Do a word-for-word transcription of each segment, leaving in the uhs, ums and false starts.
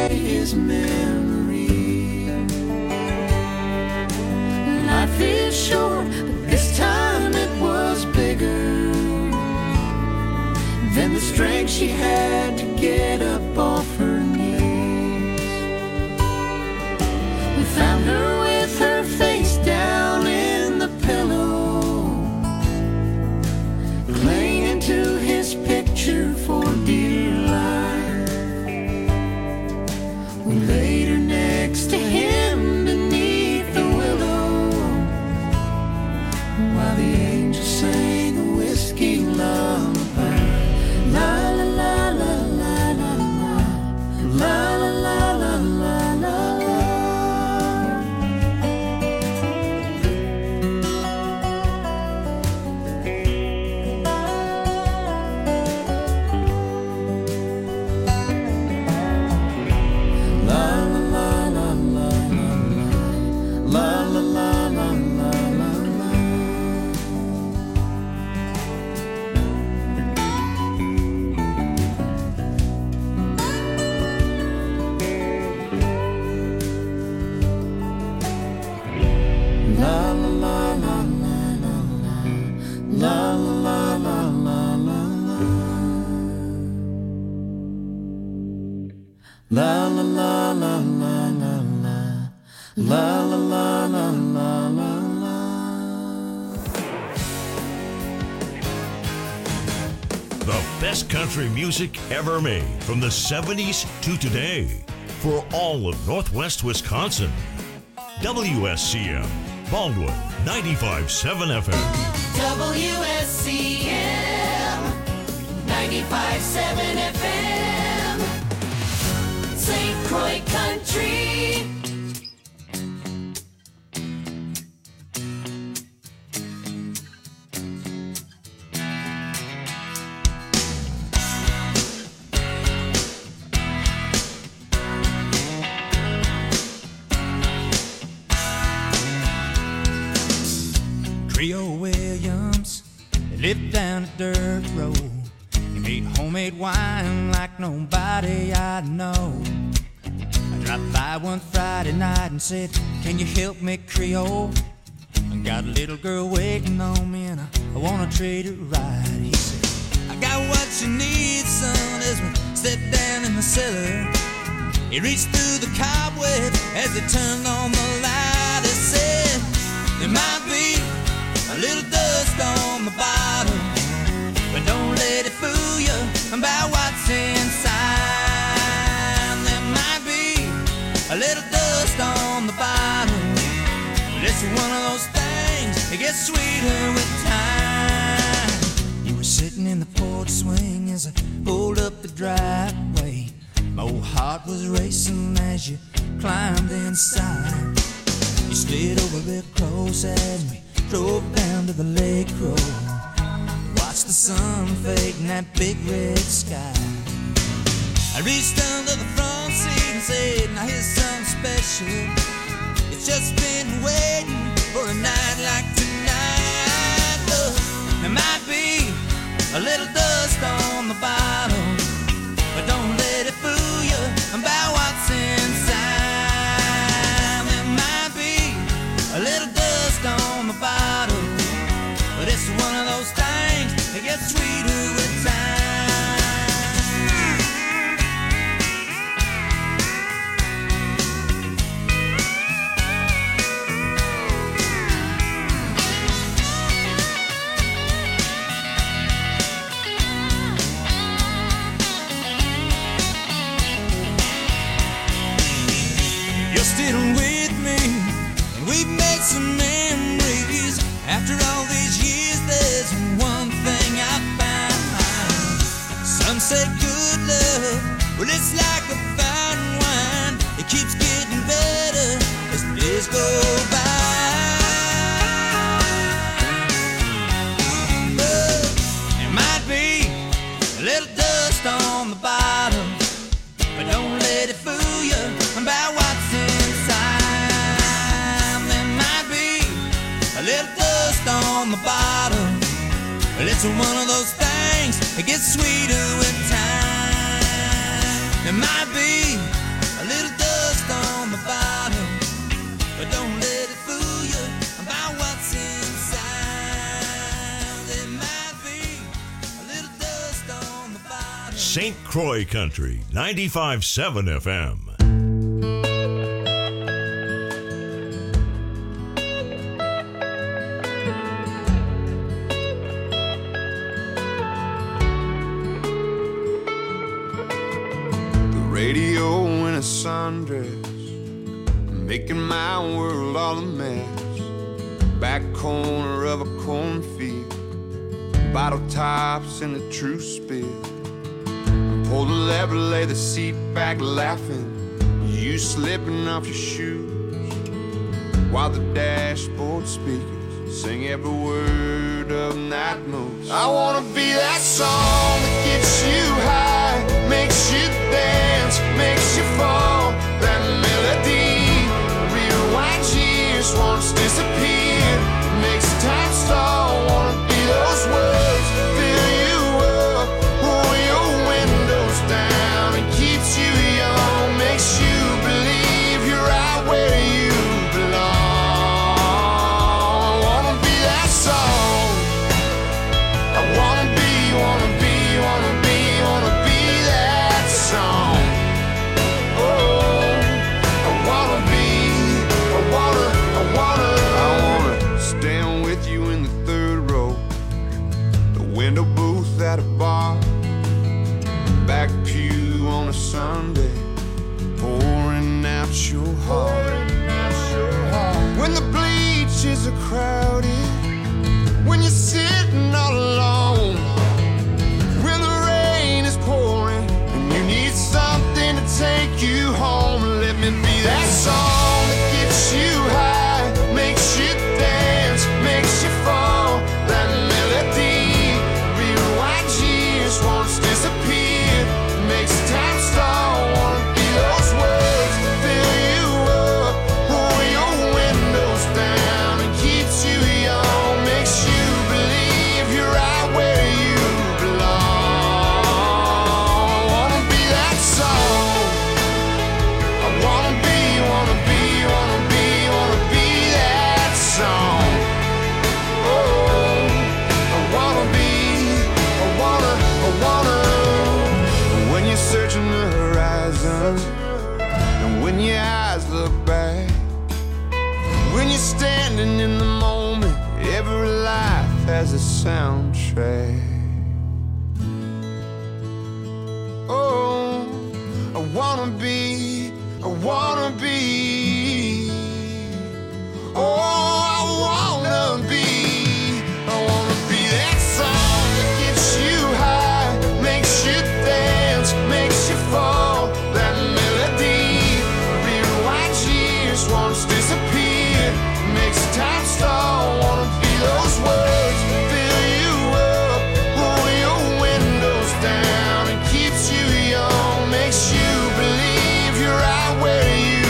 away his memory. Life is short, but this time it was bigger than the strength she had to get up off her knees. We found her with her face down in the pillow, clinging to his picture for dear life. We laid her next to him beneath the willow, while the angels sang a whiskey lullaby. La la la la la la la, la la la la la la la. La la la la la la la, la la la la la la la. The best country music ever made from the seventies to today for all of Northwest Wisconsin. W S C M, Baldwin, ninety-five point seven F M. W S C M, ninety-five point seven F M. Saint Croix Country. Creole Williams, they lived down a dirt road. He made homemade wine like nobody I know. I dropped by one Friday night and said, can you help me, Creole? I got a little girl waiting on me and I, I wanna trade her ride. He said, I got what you need, son, as we stepped down in the cellar. He reached through the cobweb as he turned on the light. He said, there might be a little dust on the bottom, but don't let it fool you about what's inside. There might be a little dust on the bottom, but it's one of those things that gets sweeter with time. You were sitting in the porch swing as I pulled up the driveway. My old heart was racing as you climbed inside. You slid over real close as we drove down to the lake road. Watched the sun fade in that big red sky. I reached under the front seat and said, now here's something special. It's just been waiting for a night like tonight. Look, there might be a little dust on the bottom, but don't let it fool you about what's inside. There might be a little dust on the bottom, but it's one of those things that gets sweeter with time. You're still with me, and we've made some memories. After all these years, there's one thing I found. Some say good love, well, it's like a fine wine. It keeps getting better as the days go by. But there might be a little dust on the bottom, but don't let it fool you about what's inside. There might be a little dust on the bottom, but it's one of those things that gets sweeter with time. There might be a Saint Croix Country, ninety-five point seven F M. Radio in a sundress, making my world all a mess. Back corner of a cornfield, bottle tops in a true spill. Pull the lever, lay the seat back laughing, you slipping off your shoes, while the dashboard speakers sing every word of Night Moves. I wanna be that song that gets you high, makes you dance, makes you fall. That melody rewinds years, once disappeared, makes time stall. Wanna be those words, fill you up, roll your windows down, and keeps you young, makes you believe you're right where you belong. I wanna be that song. I wanna be, wanna be, wanna be, wanna be that song. Oh, I wanna be, I wanna, I wanna, I wanna stand with you in the third row, the window booth at a bar, back pew on a Sunday, pouring out your heart. When the bleachers are crowded, when you're sitting all alone, when the rain is pouring and you need something to take you home, let me be that song that gets you high, makes you dance, makes you fall. That melody rewinds years, once disappeared, makes time stall. Wanna be those words, fill you up, roll your windows down, and keeps you young, makes you believe you're right where you belong. I wanna be that song. I wanna be, wanna be, wanna be, wanna be that song. Oh, I wanna be, I wanna, I wanna. When you're searching the horizon, and when your eyes look back, when you're standing in the moment, every life has a soundtrack. Oh, I wanna be, I wanna be. Oh, I wanna be, I wanna be that song that gets you high, makes you dance, makes you fall. That melody rewinds years, once disappeared, makes time stall. Wanna be those words, fill you up, roll your windows down, and keeps you young, makes you believe you're right where you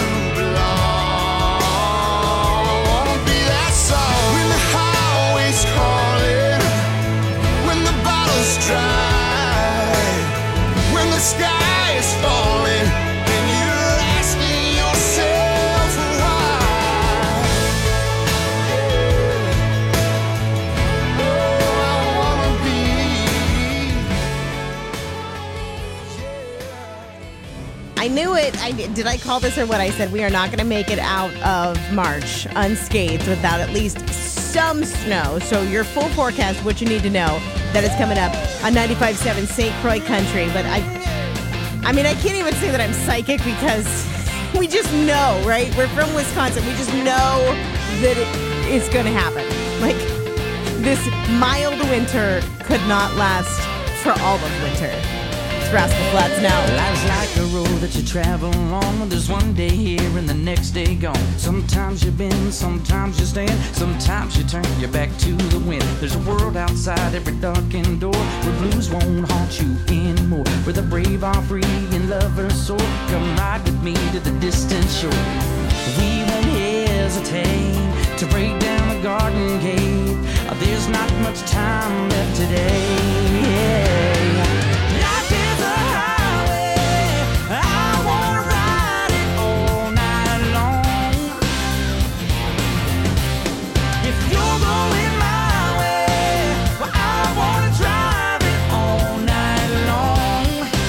belong. I wanna be that song. When the highway's calling, when the bottle's dry, when the sky is falling, and you're asking yourself why. Oh, I wanna be. I knew it. I did I call this or what I said? We are not going to make it out of March unscathed without at least some snow. So your full forecast, what you need to know, that is coming up on ninety-five point seven Saint Croix Country. But I, I mean, I can't even say that I'm psychic because we just know, right? We're from Wisconsin. We just know that it is going to happen. Like, this mild winter could not last for all of winter. It's Rascal Flatts now. Life's like a road that you travel along. There's one day here and the next day gone. Sometimes you bend, sometimes you stand, sometimes you turn your back to the wind. There's a world outside every darkened door where blues won't haunt you anymore, where the brave are free and lovers soar. Come ride with me to the distant shore. We won't hesitate to break down the garden gate. There's not much time left today. Yeah. Life is a highway, I wanna ride it all night long. If you're going my way, well, I wanna drive it all night long.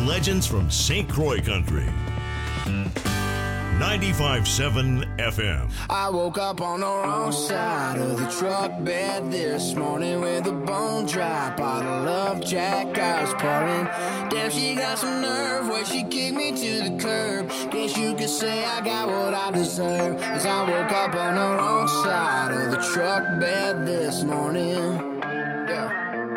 legends from Saint Croix Country. ninety-five point seven F M. I woke up on the wrong side of the truck bed this morning with a bone dry bottle of Jack I was pouring. Damn, she got some nerve where she kicked me to the curb. Guess you could say I got what I deserve. Cause I woke up on the wrong side of the truck bed this morning. Yeah.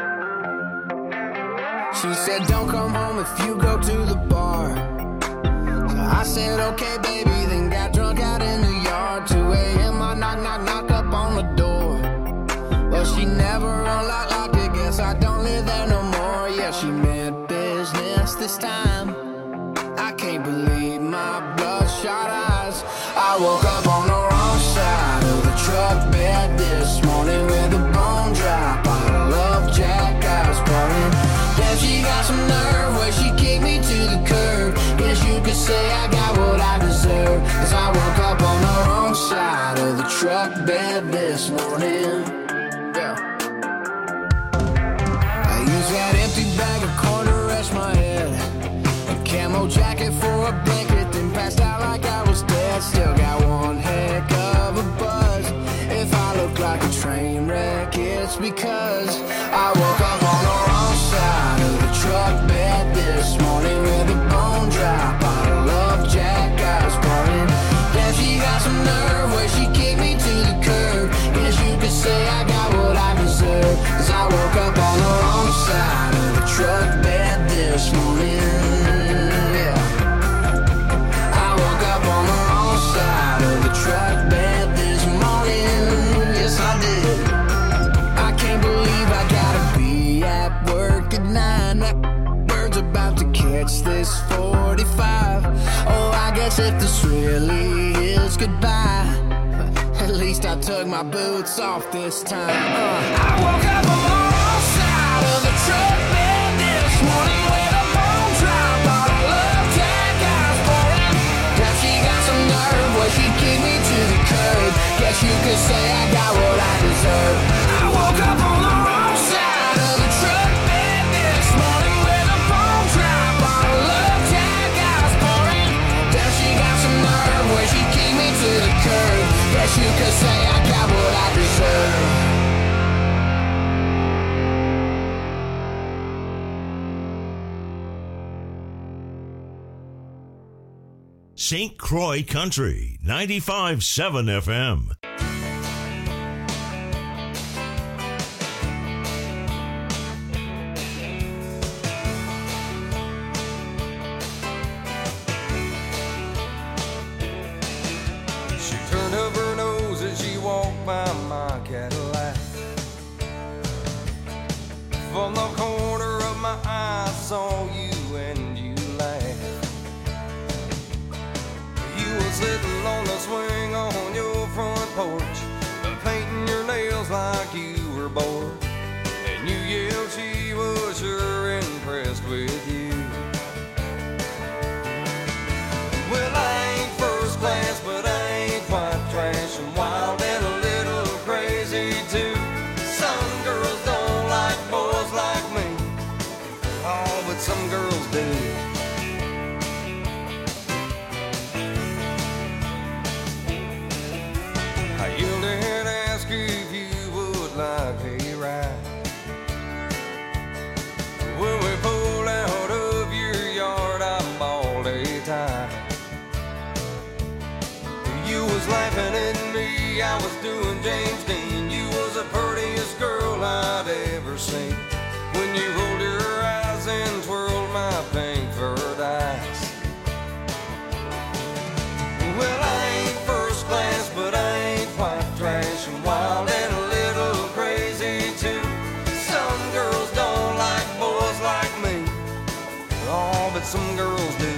She said don't come home if you go to the bar. I said, okay, baby, then got drunk out in the yard. two a.m. I knock, knock, knock up on the door. Well, she never unlocked, locked it. Guess I don't live there no more. Yeah, she meant business this time. I can't believe my bloodshot eyes. I woke up on the wrong side of the truck bed this morning with a bone dry bottle of Jack I was pouring. Damn, she got some nerve where she kicked me to the curb. Guess you could say I got what I deserve. Cause I woke up on the wrong side of the truck bed this morning. Yeah. I used that empty bag of corn to rest my head, a camo jacket for a blanket, then passed out like I was dead. Still got one heck of a buzz. If I look like a train wreck, it's because I woke up on the wrong side of the truck bed this morning with a bone dry bottle of Jack I was pouring. Damn, she got some nerve where she kicked me to the curb. Guess you could say I got what I deserve. Cause I woke up on the wrong side of the truck bed this morning. Yeah. I woke up on the wrong side of the truck bed this morning. Yes, I did. I can't believe I gotta be at work at nine. That bird's about to catch this forty-five. Oh, I guess if this really is goodbye, at least I took my boots off this time. Uh, I woke up on the wrong side of the truck bed this morning with a bone dry bottle of Jack I was pouring. Damn, she got some nerve where she kicked me to the curb. Guess you could say I got what I deserve. I woke up on the wrong side of the truck bed this morning with a bone dry bottle of Jack I was pouring. Damn, she got some nerve where she kicked me to the curb. Guess you could say I got what I deserve. Saint Croix Country, ninety-five point seven F M. She turned up her nose as she walked by my Cadillac. From the corner of my eye, I saw you and you laughed. You were sitting on the swing on your front porch, painting your nails like you were bored. And you yelled she was sure impressed with you. Well, I ain't first class, but I ain't quite trash, and wild and a little crazy too. Some girls don't like boys like me, oh, but some girls do. I yelled and asked if you would like a ride. When we pulled out of your yard, I bawled a tie. You was laughing at me, I was doing James Dean. You was the prettiest girl I'd ever seen. When you rolled your eyes and twirled my pink furred eyes. Well, I ain't first class, but I ain't quite trash, and wild and a little crazy too. Some girls don't like boys like me, oh, but some girls do.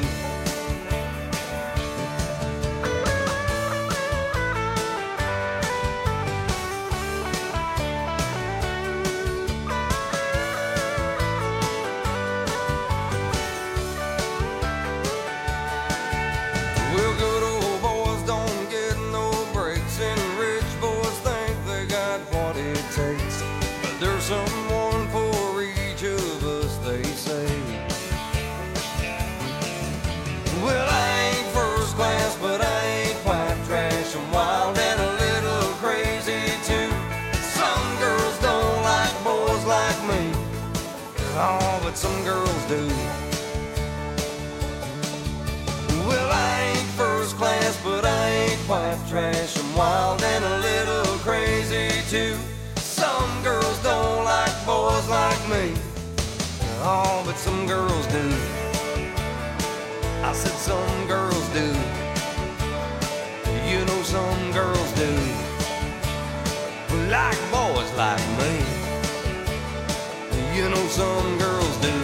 girls do. Well, I ain't first class, but I ain't quite trash. I'm wild and a little crazy too. Some girls don't like boys like me. Oh, but some girls do. I said some girls do. You know some girls do. Like boys like me. You know some girls do.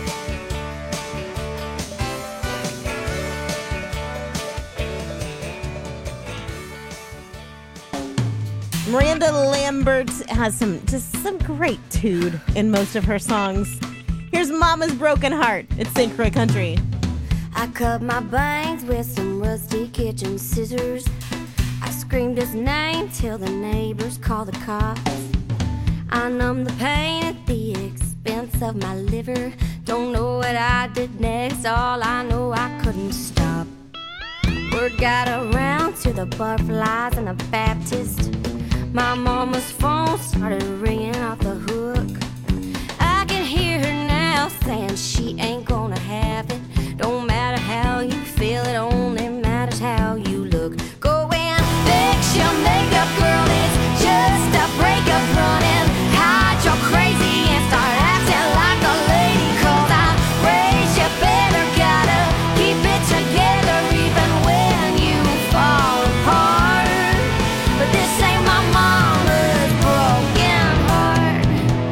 Miranda Lambert has some just some great tude in most of her songs. Here's Mama's Broken Heart. It's Saint Croix Country. I cut my bangs with some rusty kitchen scissors. I screamed his name till the neighbors called the cops. I numbed the pain at the expense of my liver. Don't know what I did next, all I know I couldn't stop. Word got around to the Barflies and the Baptist. My mama's phone started ringing off the hook. I can hear her now saying she ain't gonna have it. Don't matter how you feel, it only matters how you look. Go and fix your makeup, girl, it's just a breakup running. Hide your crazy and start acting like a lady. Cause I raised you better, gotta keep it together even when you fall apart. But this ain't my mama's broken heart.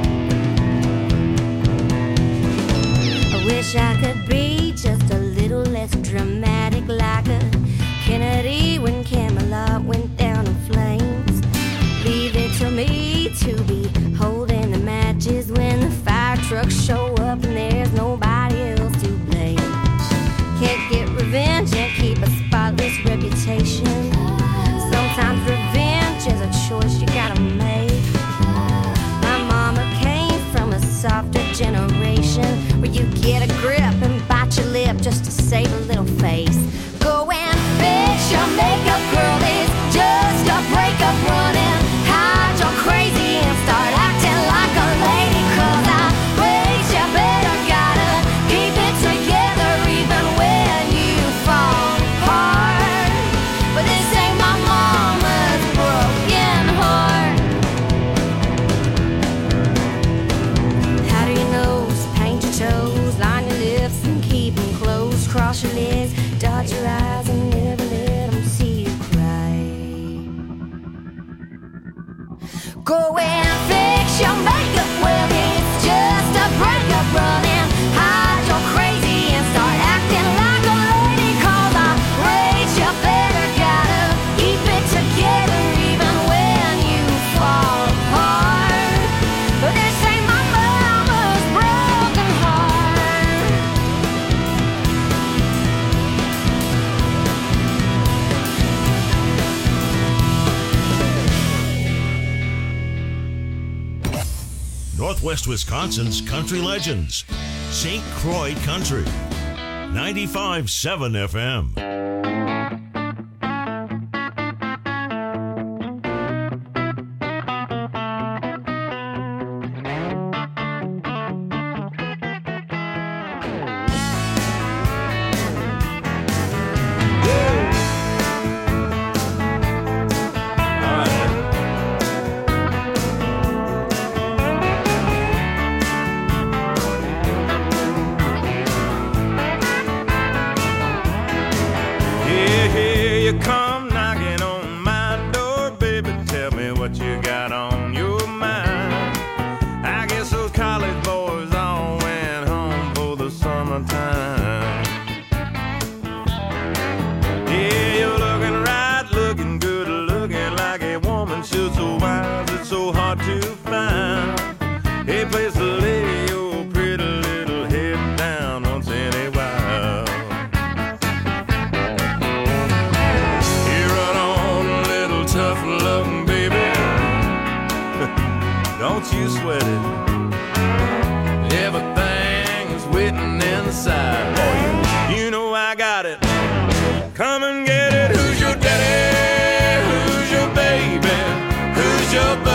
I wish I could be just a little less dramatic, like a Kennedy when Camelot went down in flames. Leave it to me to be holding the matches when the fire trucks show up and there's nobody else to blame. Can't get revenge and keep a spotless reputation. Sometimes revenge is a choice you gotta make. My mama came from a softer generation where you get a grip and bite your lip just to save a little face. Go and fix your makeup, girl, it's just a breakup running. Hide your crazy and start acting like a lady. Cause I raised you better, gotta keep it together even when you fall apart. But this ain't my mama's broken heart. How do you nose, paint your toes, line your lips and keep them closed. Cross your legs, dot your eyes and never let them see you cry. Go and fix your makeup, well it's just a breakup running. Hide your crazy and start acting like a lady. Cause I raised you better, gotta keep it together even when you fall apart. But this ain't my mama's broken heart. Northwest Wisconsin's country legends. Saint Croix Country. ninety-five point seven F M.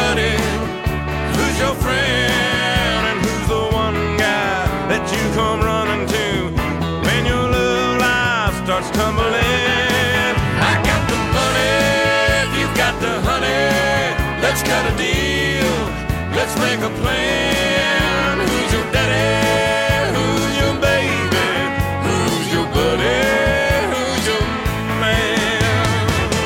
Come run cut a deal. Let's make a plan. Who's your daddy? Who's your baby? Who's your buddy? Who's your man?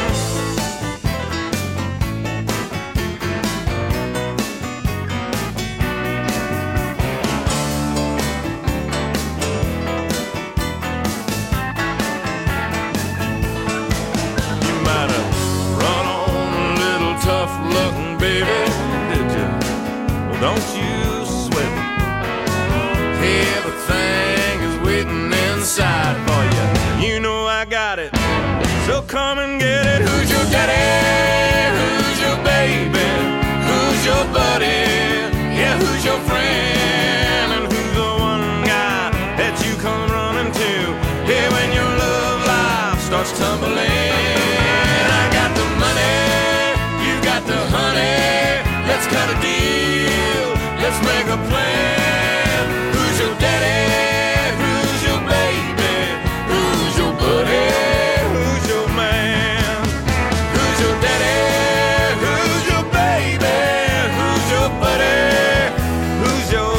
You might have run on a little tough looking baby, did you? Well, don't you sweat it. Everything is waiting inside for you. You know I got it, so come and get it. Who's your daddy? Who's your baby? Who's your buddy? Yeah, who's your friend? And who's the one guy that you come running to? Hey, when your love life starts tumbling. I got the money, you got the honey. Let's cut a deal, let's make a plan. Who's your daddy? Who's your baby? Who's your buddy? Who's your man? Who's your daddy? Who's your baby? Who's your buddy? Who's your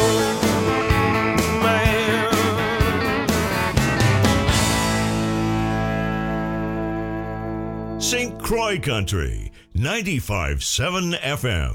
man? Saint Croix Country, ninety-five point seven F M.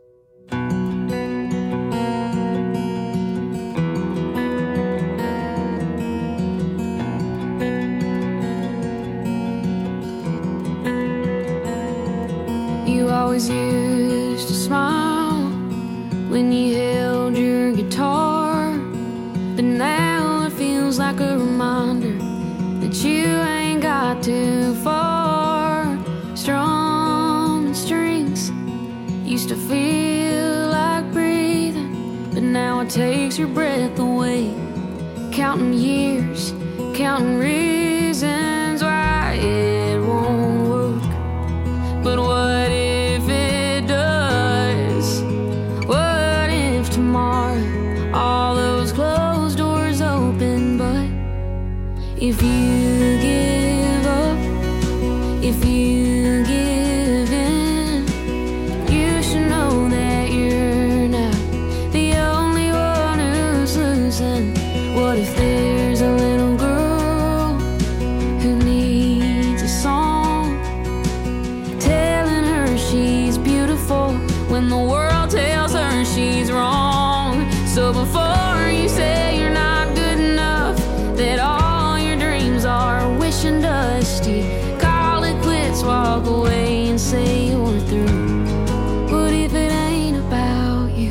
You always used to smile when you held your guitar, but now it feels like a reminder that you ain't got too far. Strumming strings used to feel like breathing, but now it takes your breath away. Counting years, counting reasons why it won't work. But what if it does? What if tomorrow all those closed doors open? But if you give up, if you give in, you should know that you're not the only one who's losing. What if there's a little girl who needs a song telling her she's beautiful when the world tells her she's wrong? So before you say you're not good enough, that all your dreams are wishing dusty, call it quits, walk away and say you're through. What if it ain't about you?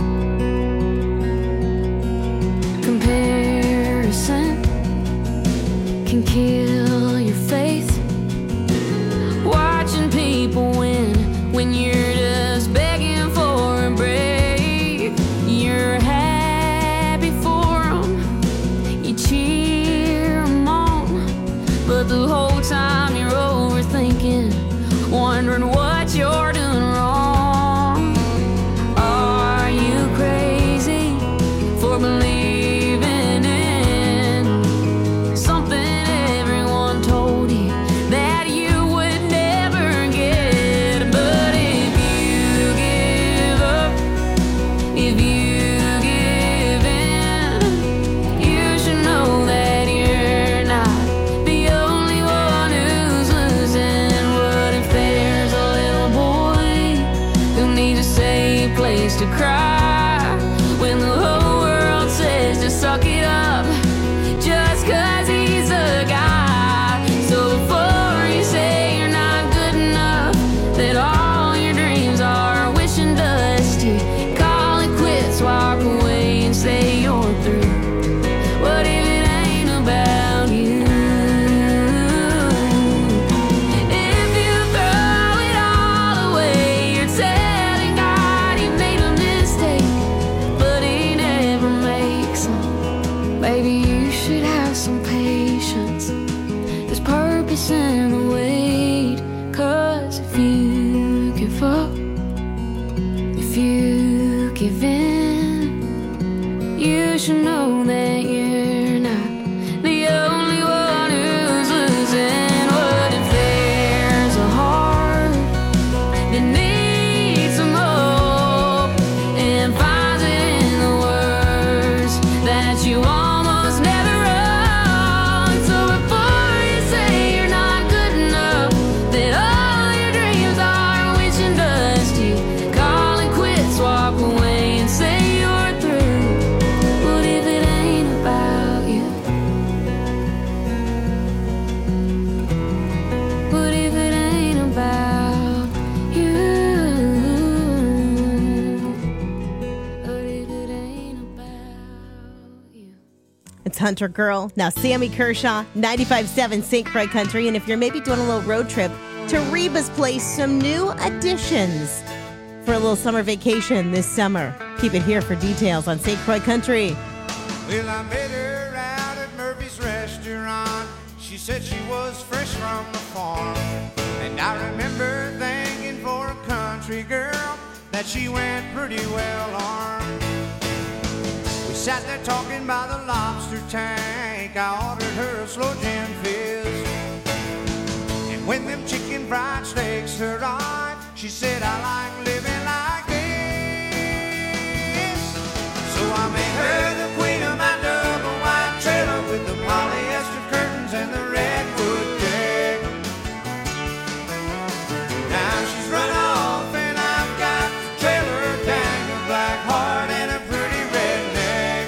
Comparison can kill your faith. Watching people win when you're just begging for a break. You're happy for them, you cheer them on, but the whole time you're overthinking, wondering what you're doing wrong. Are you crazy for believing in something everyone told you that you would never get? But if you give up, if you give in, you should know that you're not the only one who's losing. What if there's a little boy who needs a safe place to cry when the whole world says to suck it up just 'cause he's a guy? So before you say you're not good enough, that all your dreams are wishing dusty, call it quits, walk away and say you're through. What if it ain't about you? If you throw it all away, you're telling God he made a mistake, but he never makes them. Baby, you should have some patience. There's purpose in the wait. 'Cause if you give up, if you give in, you should know that you're not the only one who's losing. What if there's a heart that needs some It's Hunter Girl. Now, Sammy Kershaw, ninety-five point seven Saint Croix Country. And if you're maybe doing a little road trip to Reba's Place, some new additions for a little summer vacation this summer. Keep it here for details on Saint Croix Country. Well, I met her out at Murphy's restaurant. She said she was fresh from the farm. And I remember thinking for a country girl that she went pretty well armed. We sat there talking by the lobster tank. I ordered her a slow gin fizz. And when them chicken fried steaks arrived, she said, I like living like this. So I made her the queen of my double wide trailer with the polyester curtains and the redwood deck. Now she's run off and I've got the trailer, dang a black heart and a pretty redneck.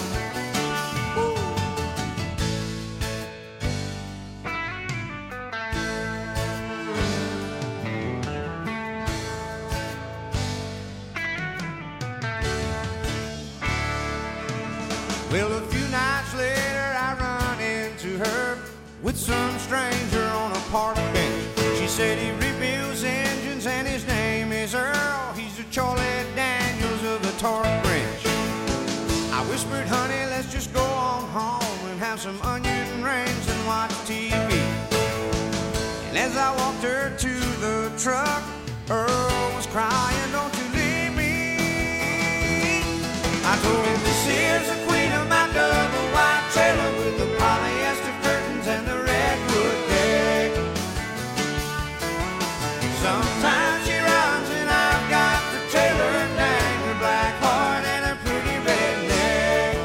Well, a few nights later I run into her with some stranger on a park bench. She said he rebuilds engines and his name is Earl. He's the Charlie Daniels of the torque wrench. I whispered, honey, let's just go on home and have some onion rings and watch T V. And as I walked her to the truck, Earl was crying, don't you leave me. I told him, this here's the queen of my double wide trailer with the polyester curtains and the redwood deck. Sometimes she runs and I've got the trailer, dang her black heart and a pretty redneck.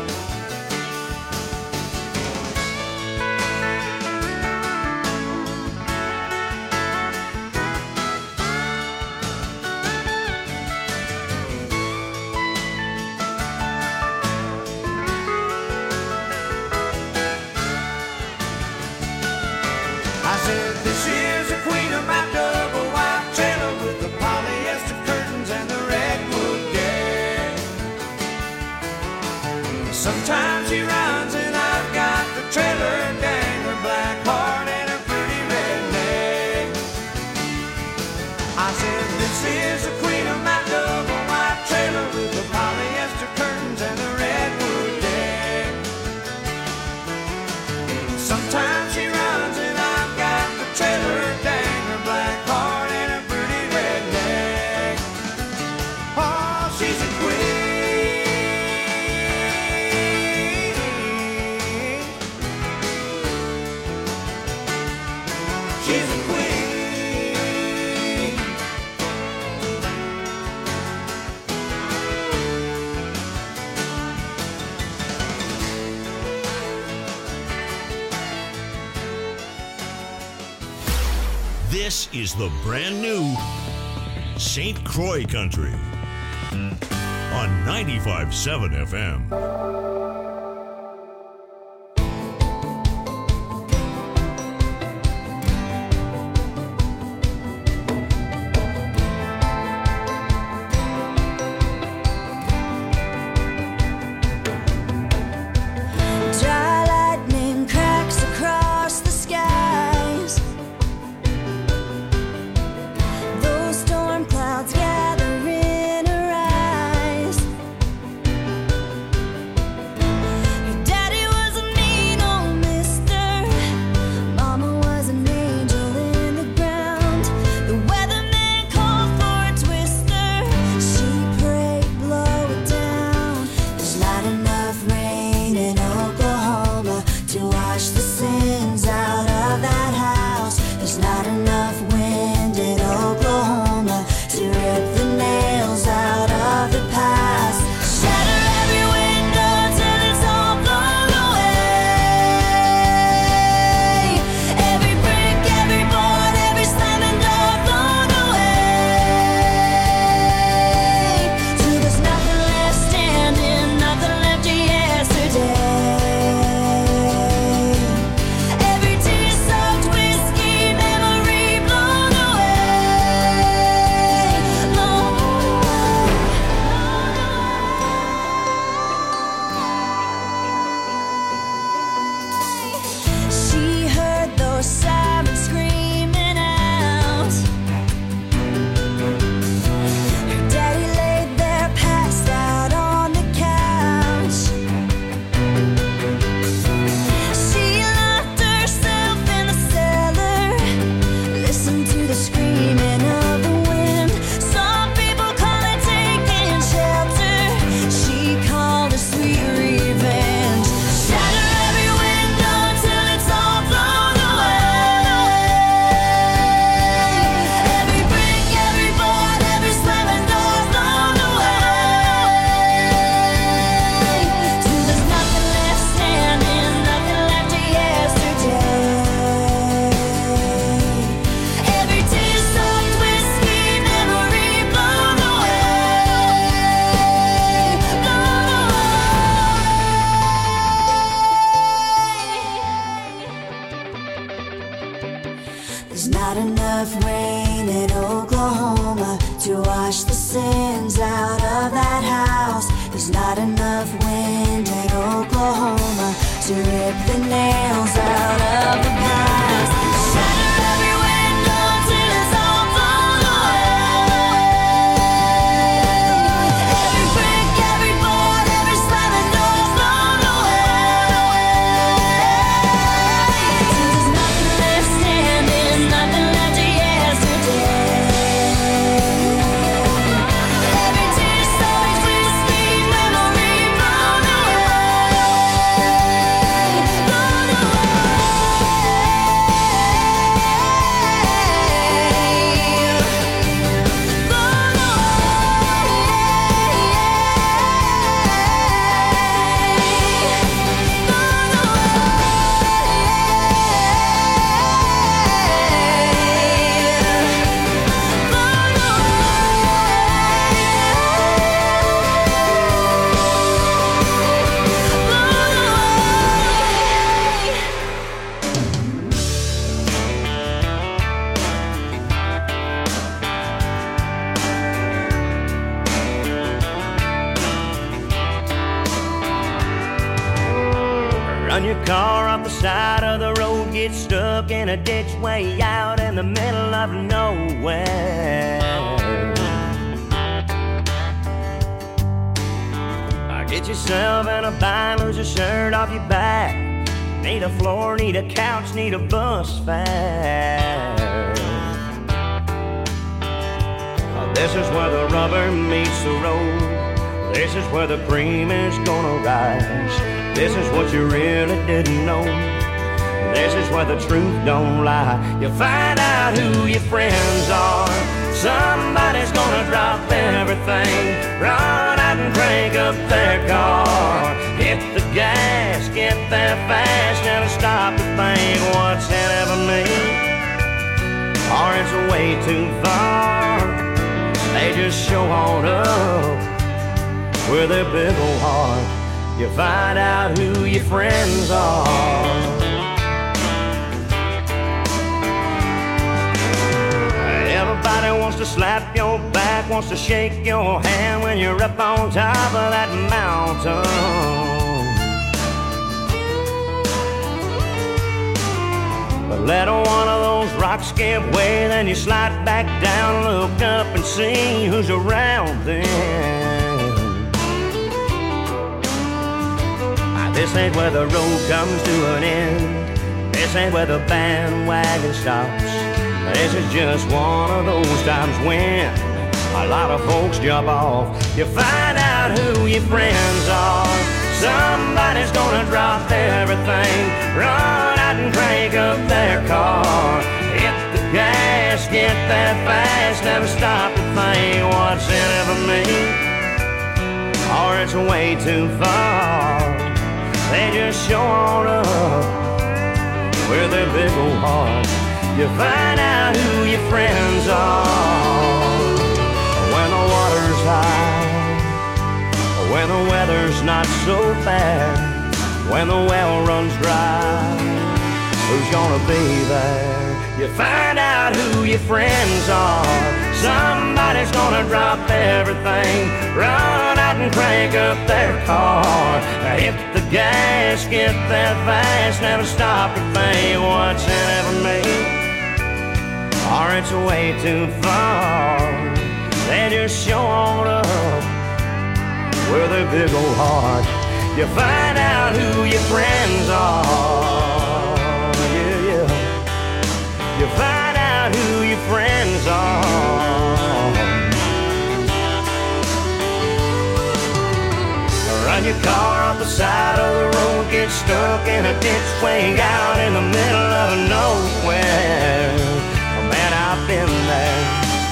I said, this is the queen of my double wide trailer with the polyester curtains and the redwood deck. Sometimes she runs and I've got the trailer, dang her black heart and a pretty redneck. I said, this is the queen of my double wide trailer with the polyester curtains and the redwood deck. Sometimes she runs and I've got the trailer, dang her black heart and a pretty redneck. Oh, she's a queen. She's a queen. This is the brand new Saint Croix Country on ninety-five point seven F M. Dry lightning cracks across the skies. Those storm clouds gather in her eyes. to wash the sins out of that house. There's not enough wind in Oklahoma to rip the nails out of the past. Shatter every window till it's all blown away. Every brick, every board, every slamming door blown away. Till there's nothing left standing, nothing left to yesterday. Every tear so whiskey memory blown away, blown Run your car off the side of the road, get stuck in a ditch way out in the middle of nowhere. Or get yourself in a bind, lose your shirt off your back. Need a floor, need a couch, need a bus fare. Oh, this is where the rubber meets the road. This is where the cream is gonna rise. This is what you really didn't know. This is where the truth don't lie. You find out who your friends are. Somebody's gonna drop everything, run out and crank up their car. Hit the gas, get there fast, never stop to think what's in it for me. Or it's way too far. They just show on up with their big old heart. You find out who your friends are. Everybody wants to slap your back, wants to shake your hand when you're up on top of that mountain. But let one of those rocks give way, then you slide back down, look up and see who's around then. This ain't where the road comes to an end. This ain't where the bandwagon stops. This is just one of those times when a lot of folks jump off. You find out who your friends are. Somebody's gonna drop everything, run out and crank up their car. Hit the gas, get there fast, never stop to think what's in it for me. Or it's way too far. They just show on up with their big old heart. You find out who your friends are. When the water's high, when the weather's not so bad, when the well runs dry, who's gonna be there? You find out who your friends are. Somebody's gonna drop everything, run out and crank up their car. Hit the gas, get there fast, never stop to think what's in it for me. Or it's way too far. They just show on up with their big old heart. You find out who your friends are. Yeah, yeah. You find out who your friends are. Run your car off the side of the road, get stuck in a ditch way out in the middle of nowhere. Oh, man, I've been there.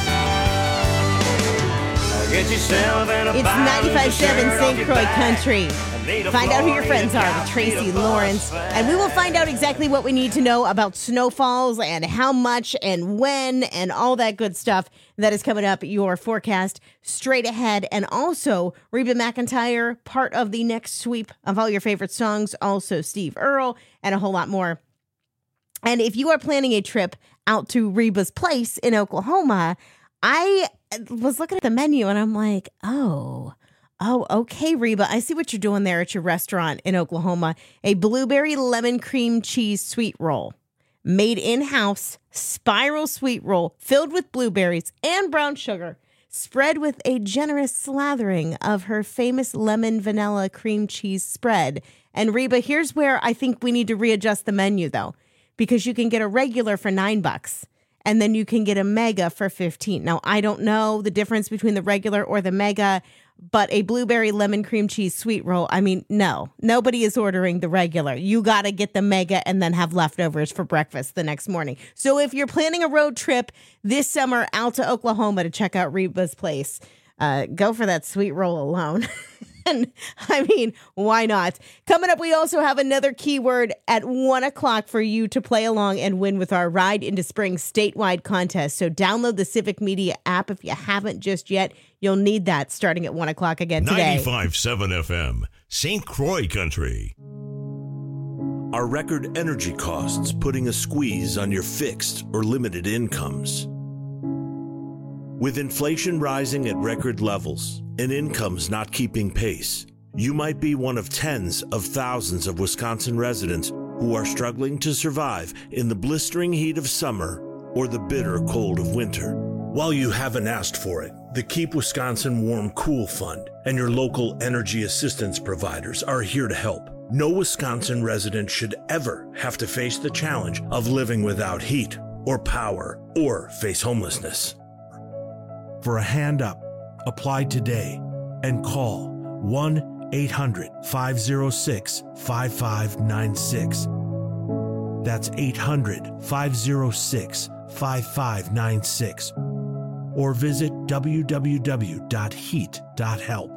Get yourself in a It's ninety-five point seven Saint Croix Country. Find out who your friends are with Tracy Lawrence. And we will find out exactly what we need to know about snowfalls and how much and when and all that good stuff that is coming up. Your forecast straight ahead. And also Reba McEntire, part of the next sweep of all your favorite songs. Also Steve Earle and a whole lot more. And if you are planning a trip out to Reba's place in Oklahoma, I was looking at the menu and I'm like, oh, oh, okay, Reba. I see what you're doing there at your restaurant in Oklahoma. A blueberry lemon cream cheese sweet roll. Made in-house, spiral sweet roll filled with blueberries and brown sugar, spread with a generous slathering of her famous lemon vanilla cream cheese spread. And Reba, here's where I think we need to readjust the menu, though, because you can get a regular for nine bucks, and then you can get a mega for fifteen. Now, I don't know the difference between the regular or the mega, but a blueberry lemon cream cheese sweet roll, I mean, no, nobody is ordering the regular. You got to get the mega and then have leftovers for breakfast the next morning. So if you're planning a road trip this summer out to Oklahoma to check out Reba's place, uh, go for that sweet roll alone. And I mean, why not? Coming up, we also have another keyword at one o'clock for you to play along and win with our Ride into Spring statewide contest. So download the Civic Media app if you haven't just yet. You'll need that starting at one o'clock again today. ninety-five point seven F M, Saint Croix Country. Are record energy costs putting a squeeze on your fixed or limited incomes? With inflation rising at record levels and incomes not keeping pace, you might be one of tens of thousands of Wisconsin residents who are struggling to survive in the blistering heat of summer or the bitter cold of winter. While you haven't asked for it, the Keep Wisconsin Warm Cool Fund and your local energy assistance providers are here to help. No Wisconsin resident should ever have to face the challenge of living without heat or power or face homelessness. For a hand up, apply today and call one eight hundred, five oh six, five five nine six. That's eight hundred, five oh six, five five nine six. Or visit w w w dot heat dot help.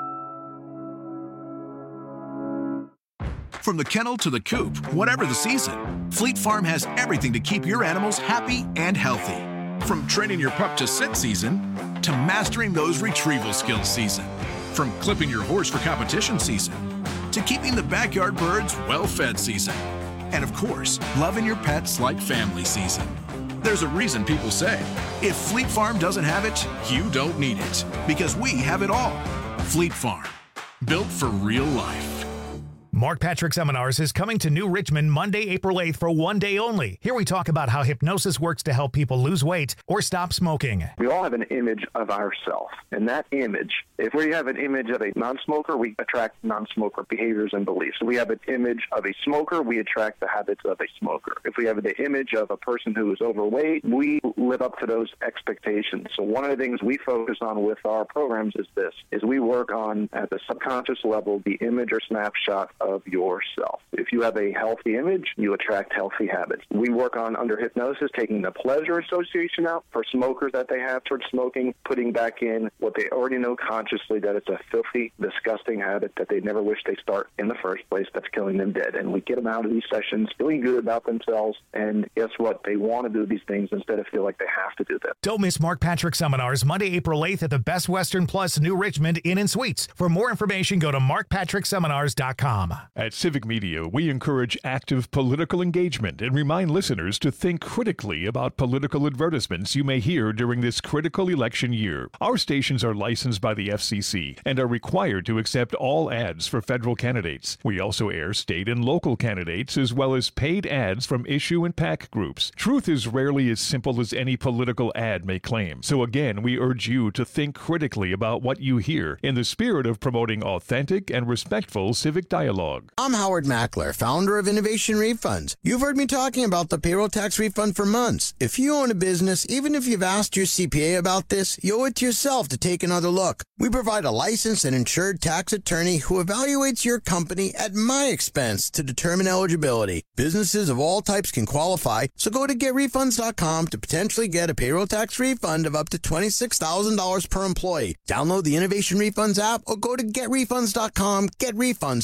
From the kennel to the coop, whatever the season, Fleet Farm has everything to keep your animals happy and healthy. From training your pup to sit season to mastering those retrieval skills season. From clipping your horse for competition season to keeping the backyard birds well-fed season. And of course, loving your pets like family season. There's a reason people say, if Fleet Farm doesn't have it, you don't need it. Because we have it all. Fleet Farm, built for real life. Mark Patrick Seminars is coming to New Richmond Monday, April eighth for one day only. Here we talk about how hypnosis works to help people lose weight or stop smoking. We all have an image of ourselves, and that image, if we have an image of a non-smoker, we attract non-smoker behaviors and beliefs. If we have an image of a smoker, we attract the habits of a smoker. If we have the image of a person who is overweight, we live up to those expectations. So one of the things we focus on with our programs is this, is we work on, at the subconscious level, the image or snapshot of yourself. If you have a healthy image, you attract healthy habits. We work on, under hypnosis, taking the pleasure association out for smokers that they have towards smoking, putting back in what they already know consciously, that it's a filthy, disgusting habit that they never wish they start in the first place, that's killing them dead. And we get them out of these sessions feeling good about themselves, and guess what? They want to do these things instead of feel like they have to do them. Don't miss Mark Patrick Seminars Monday, April eighth at the Best Western Plus New Richmond Inn and Suites. For more information, go to mark patrick seminars dot com. At Civic Media, we encourage active political engagement and remind listeners to think critically about political advertisements you may hear during this critical election year. Our stations are licensed by the F C C and are required to accept all ads for federal candidates. We also air state and local candidates as well as paid ads from issue and PAC groups. Truth is rarely as simple as any political ad may claim. So again, we urge you to think critically about what you hear in the spirit of promoting authentic and respectful civic dialogue. I'm Howard Mackler, founder of Innovation Refunds. You've heard me talking about the payroll tax refund for months. If you own a business, even if you've asked your C P A about this, you owe it to yourself to take another look. We provide a licensed and insured tax attorney who evaluates your company at my expense to determine eligibility. Businesses of all types can qualify, so go to get refunds dot com to potentially get a payroll tax refund of up to twenty-six thousand dollars per employee. Download the Innovation Refunds app or go to get refunds dot com, get refunds dot com.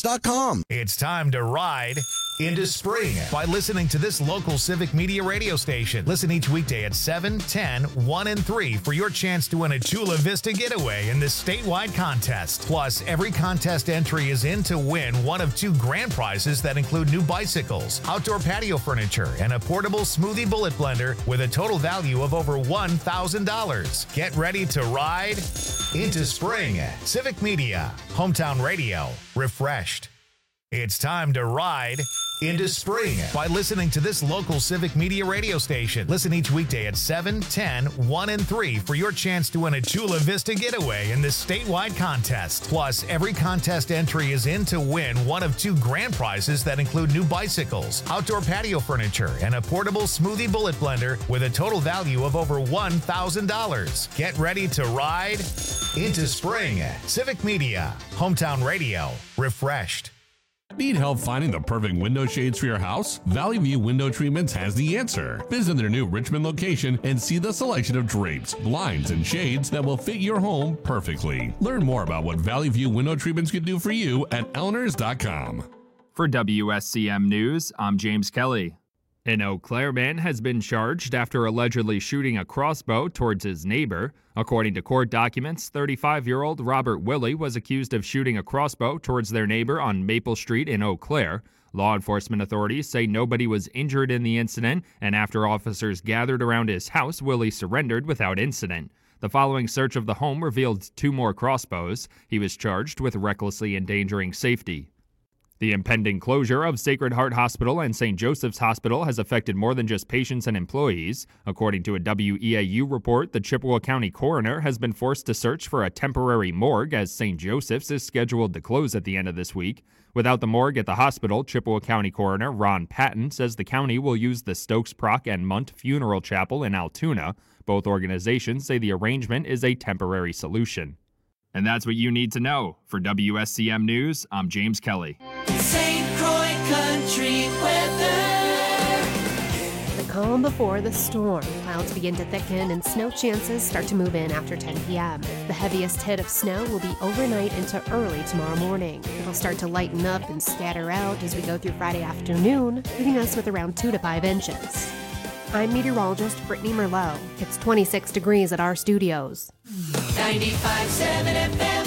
com. It's time to ride into spring by listening to this local Civic Media radio station. Listen each weekday at seven, ten, one, and three for your chance to win a Chula Vista getaway in this statewide contest. Plus, every contest entry is in to win one of two grand prizes that include new bicycles, outdoor patio furniture, and a portable smoothie bullet blender with a total value of over one thousand dollars. Get ready to ride into spring. Civic Media, hometown radio, refreshed. It's time to ride into spring by listening to this local Civic Media radio station. Listen each weekday at seven, ten, one, and three for your chance to win a Chula Vista getaway in this statewide contest. Plus, every contest entry is in to win one of two grand prizes that include new bicycles, outdoor patio furniture, and a portable smoothie bullet blender with a total value of over one thousand dollars. Get ready to ride into spring. Civic Media, hometown radio, refreshed. Need help finding the perfect window shades for your house? Valley View Window Treatments has the answer. Visit their new Richmond location and see the selection of drapes, blinds, and shades that will fit your home perfectly. Learn more about what Valley View Window Treatments can do for you at elners dot com. For W S C M News, I'm James Kelly. An Eau Claire man has been charged after allegedly shooting a crossbow towards his neighbor. According to court documents, thirty-five-year-old Robert Willie was accused of shooting a crossbow towards their neighbor on Maple Street in Eau Claire. Law enforcement authorities say nobody was injured in the incident, and after officers gathered around his house, Willie surrendered without incident. The following search of the home revealed two more crossbows. He was charged with recklessly endangering safety. The impending closure of Sacred Heart Hospital and Saint Joseph's Hospital has affected more than just patients and employees. According to a W E A U report, the Chippewa County coroner has been forced to search for a temporary morgue as Saint Joseph's is scheduled to close at the end of this week. Without the morgue at the hospital, Chippewa County coroner Ron Patton says the county will use the Stokes Proc and Munt Funeral Chapel in Altoona. Both organizations say the arrangement is a temporary solution. And that's what you need to know. For W S C M News, I'm James Kelly. Saint Croix Country weather. The calm before the storm. Clouds begin to thicken and snow chances start to move in after ten p.m. The heaviest hit of snow will be overnight into early tomorrow morning. It'll start to lighten up and scatter out as we go through Friday afternoon, leaving us with around two to five inches. I'm meteorologist Brittany Merlot. It's twenty-six degrees at our studios. ninety-five point seven F M.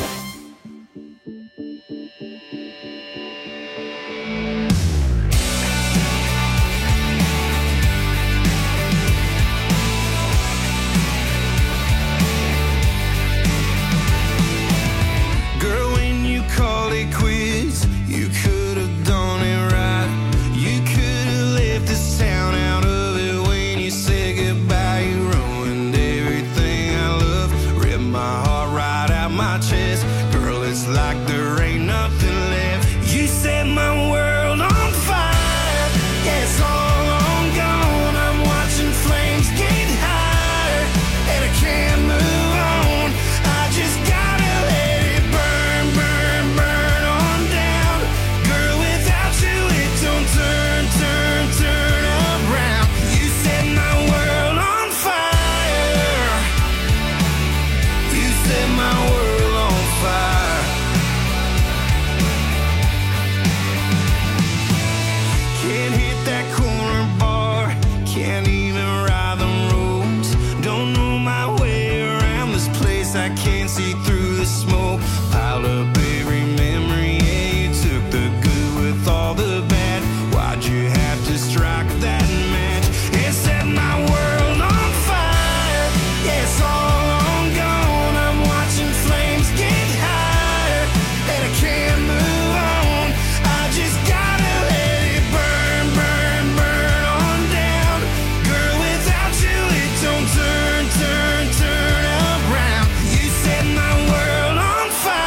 Girl, when you called it quits, you could have done it right. You could have left this town out of it when you said goodbye. You ruined everything I love, ripped my heart right out my chest. Girl, it's like there ain't nothing left. You set my world on fire. Yeah, it's all on gone. I'm watching flames get higher, and I can't move on. I just gotta let it burn, burn, burn on down. Girl, without you it don't turn, turn, turn around. You set my world on fire. You set my world on fire. Can't hit that corner bar, can't even ride the roads. Don't know my way around this place, I can't see through the smoke. Piled up every memory, yeah, you took the good with all the bad. Why'd you have to strike that match? It set my world on fire. Yeah, it's all on gone. I'm watching flames get higher, and I can't move on. I just gotta let it burn, burn, burn on down. Girl, without you it don't turn, turn, turn around. You set my world on fire.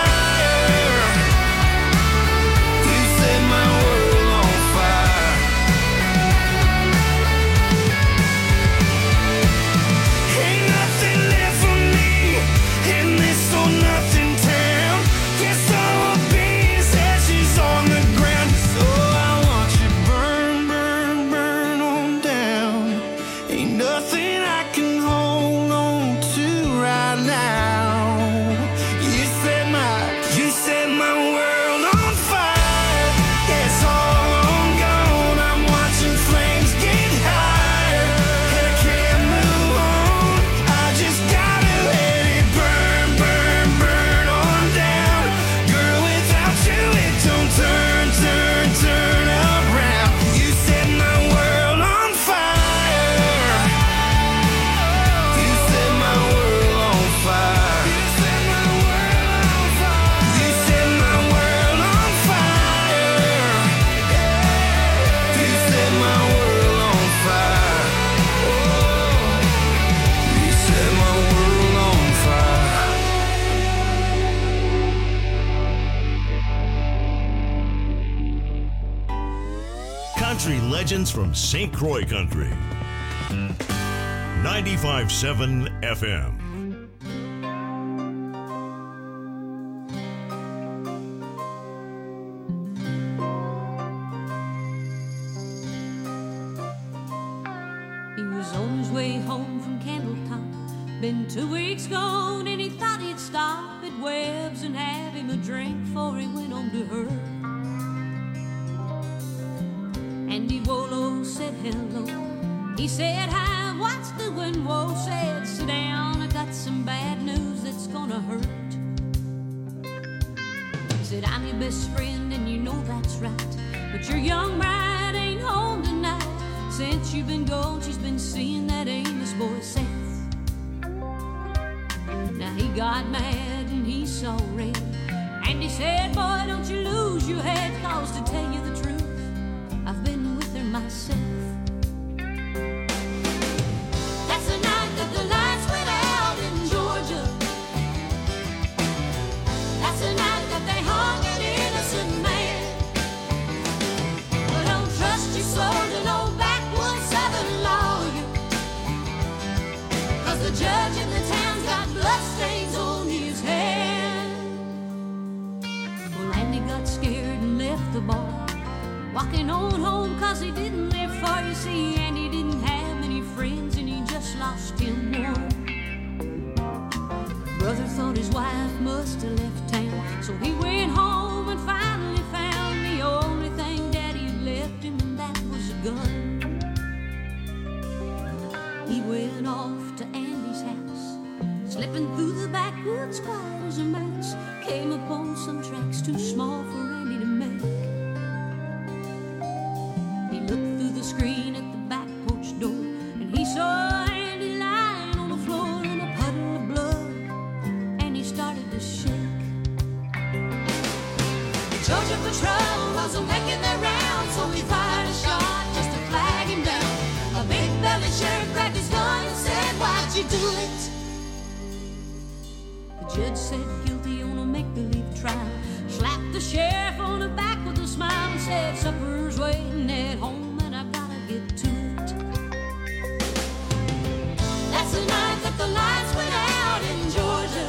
country legends from Saint Croix Country. ninety-five point seven F M. He was on his way home from Candletop. Been two weeks gone and he thought he'd stop at Webb's and have him a drink before he went on to her. Andy Wolo said hello. He said hi, what's doing? Whoa, said sit down, I got some bad news that's gonna hurt. He said I'm your best friend and you know that's right, but your young bride ain't home tonight. Since you've been gone, she's been seeing that Amos boy Seth. Now he got mad and he saw red, and he said, boy, don't you lose your head, cause to tell you the truth, I've been with her myself. That's the night that the lights went out in Georgia. That's the night that they hung an innocent man. But don't trust your soul to no backwoods southern lawyer, cause the judge in the town's got bloodstains on his hand. Well, Andy got scared and left the bar, walking on home cause he didn't live far. You see, Andy didn't have many friends and he just lost him one. Brother thought his wife must have left town, so he went home and finally found the only thing Daddy had left him, and that was a gun. He went off to Andy's house, slipping through the backwoods quiet as a mouse, came upon some tracks too small for Andy to make. He looked through the screen at the back porch door, and he saw Andy lying on the floor in a puddle of blood, and he started to shake. The Georgia patrol wasn't making their round, so he fired a shot just to flag him down. A big belly sheriff grabbed his gun and said, why'd you do it? The judge said guilty on a make-believe trial, slapped the sheriff on the back with a smile and said, supper's waiting at home and I gotta get to it. That's the night that the lights went out in Georgia.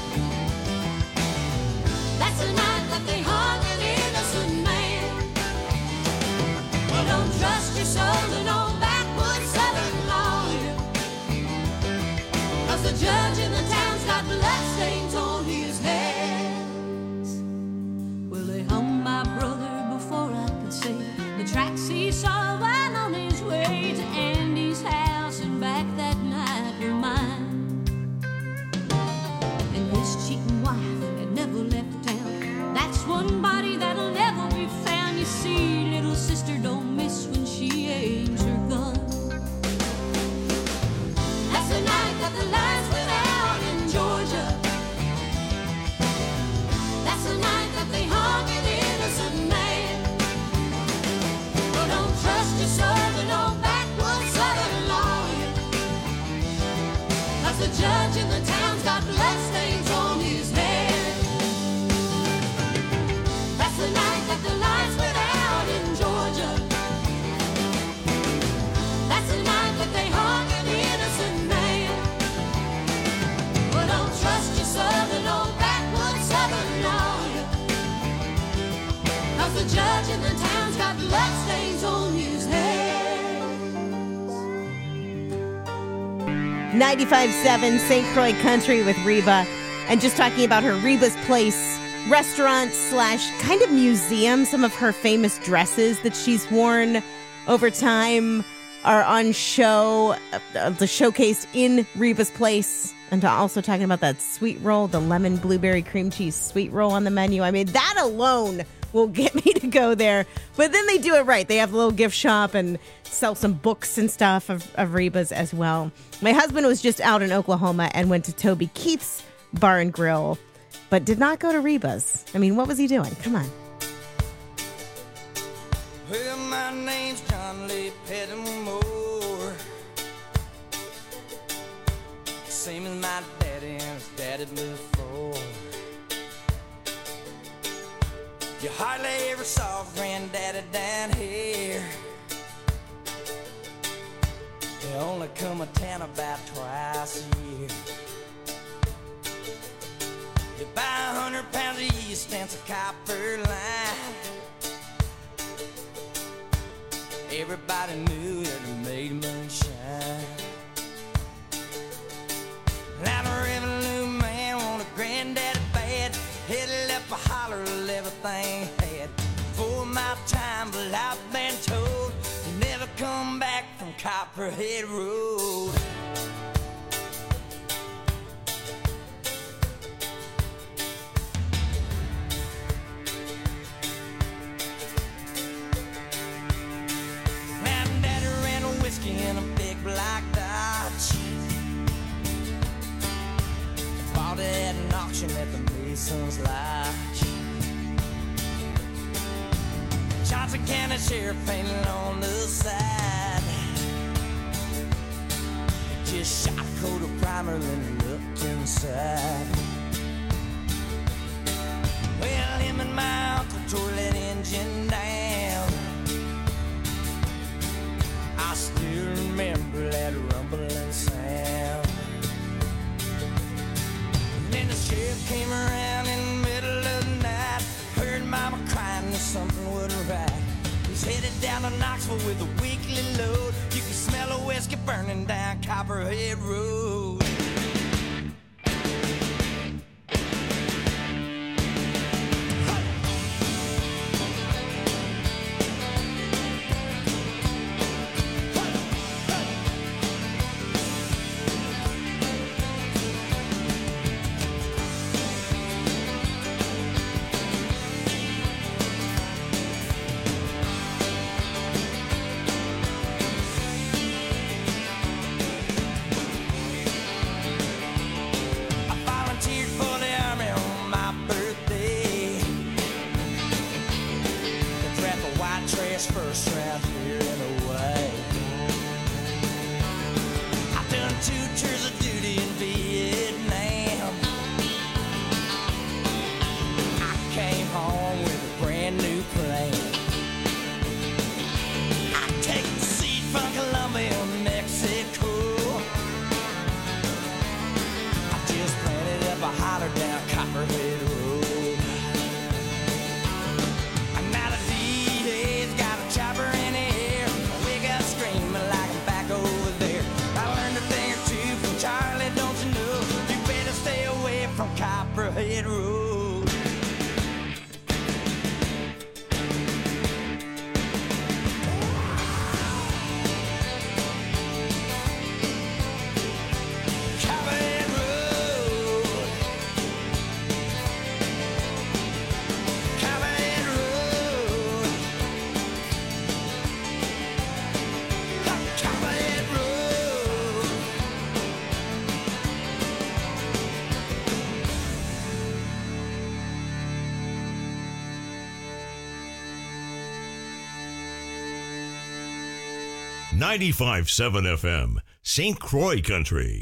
That's the night that they hung an innocent man. Well, don't trust your soul to no backwoods southern lawyer, cause the judge in the town's got bloodstains on his hands. Well, they hung my brother before I could say the tracks he saw while on his way to Andy's house and back that night were mine. And his cheating wife had never left town. That's one body that'll never be found. You see, little sister don't miss when she aims her gun. That's the night that the lights went out in Georgia. That's the night that they hung an innocent man. Well, don't trust your soul to no backwoods southern lawyer, cause the judge in the town's got bloodstains on his hands. That's the night that the lights went out in Georgia. That's the night that they hung an innocent man. Well, don't trust your soul to no backwoods southern lawyer, cause the judge in the town's got bloodstains on his hands. ninety-five point seven Saint Croix Country with Reba, and just talking about her Reba's Place restaurant slash kind of museum. Some of her famous dresses that she's worn over time are on show, uh, the showcased in Reba's Place. And also talking about that sweet roll, the lemon blueberry cream cheese sweet roll on the menu. I mean, that alone will get me to go there. But then they do it right. They have a little gift shop and sell some books and stuff of, of Reba's as well. My husband was just out in Oklahoma and went to Toby Keith's Bar and Grill, but did not go to Reba's. I mean, what was he doing? Come on. Well, my name's John Lee Pettimore, same as my daddy and his daddy before. You hardly ever saw Granddaddy down here, They only come a town about twice a year. You buy a hundred pounds of yeast and a copper line. Everybody knew that it made moonshine. Now the revenue man wanted granddaddy bad. Headed up a holler of everything he had. For my time, but I've been told you never come back from Copperhead Road. Now Daddy ran a whiskey in a big black Dodge. Bought it at an auction at the Mason's Lodge. Shots of cannon sheriff painted on the side. Just shot a coat of primer then looked inside. Well, him and my uncle tore that engine down. I still remember that rumbling sound. And then the sheriff came around in the middle of the night. Heard mama crying that something wasn't right. He's headed down to Knoxville with a weekly load. You can smell a whiskey burning down Copperhead Road. First round here and away. I've done two tours of duty in Vietnam. I came home with a brand new plane. I take the seat from Colombia, Mexico. I just planted up a holler down Copperhead Road. Chopper in the air, we got screaming like I'm back over there. I learned a thing or two from Charlie, don't you know? You better stay away from Copperhead Road. Copperhead Road. Copperhead Road. Copperhead Road. ninety-five point seven F M, Saint Croix Country.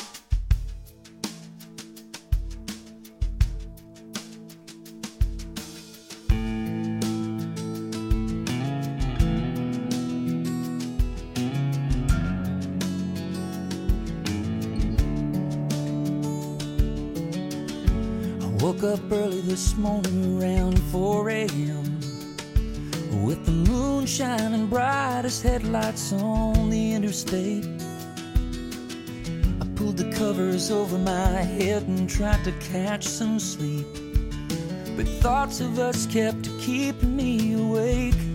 Woke up early this morning around four a.m. with the moon shining bright as headlights on the interstate. I pulled the covers over my head and tried to catch some sleep, but thoughts of us kept keeping me awake.